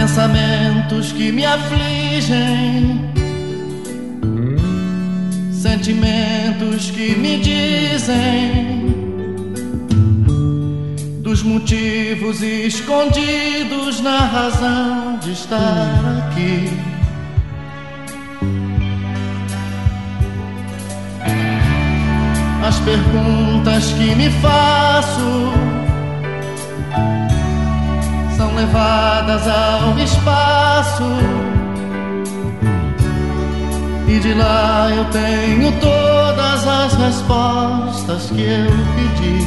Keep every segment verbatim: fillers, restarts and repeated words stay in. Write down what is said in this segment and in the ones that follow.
Pensamentos que me afligem, sentimentos que me dizem dos motivos escondidos na razão de estar aqui. As perguntas que me faço são levadas ao espaço, e de lá eu tenho todas as respostas que eu pedi.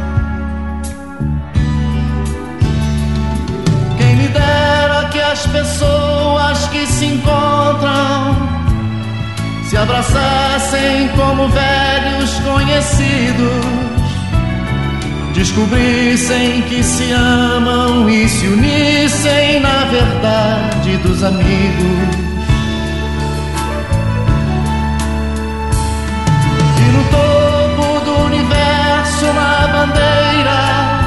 Quem me dera que as pessoas que se encontram se abraçassem como velhos conhecidos, descobrissem que se amam e se unissem na verdade dos amigos. E no topo do universo uma bandeira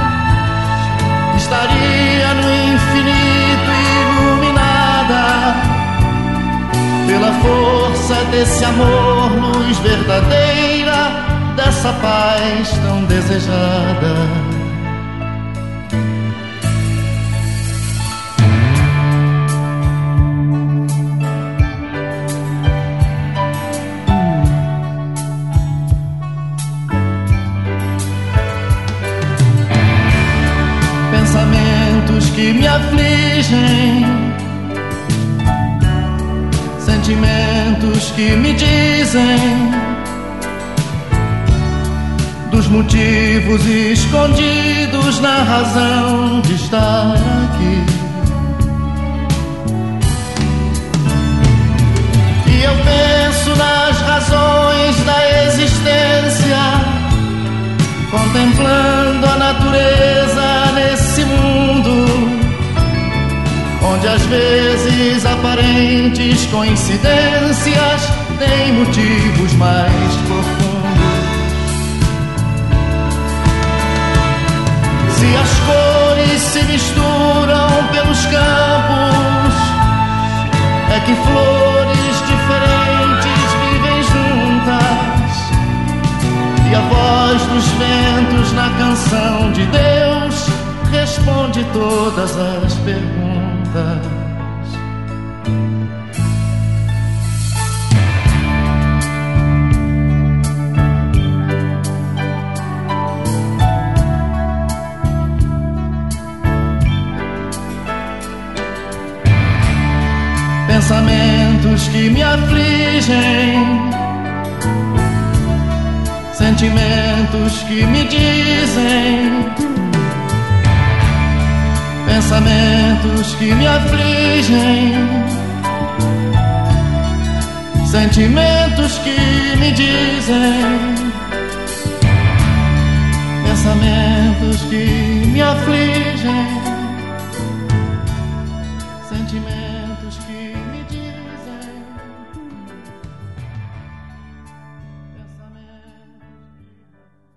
estaria no infinito iluminada pela força desse amor, luz verdadeira, dessa paz tão desejada. Pensamentos que me afligem, sentimentos que me dizem dos motivos escondidos na razão de estar aqui. E eu penso nas razões da existência, contemplando a natureza nesse mundo, onde às vezes aparentes coincidências têm motivos mais profundos. Se as cores se misturam pelos campos, é que flores diferentes vivem juntas, e a voz dos ventos na canção de Deus responde todas as perguntas. Pensamentos que me afligem, sentimentos que me dizem, pensamentos que me afligem, sentimentos que me dizem, pensamentos que me afligem.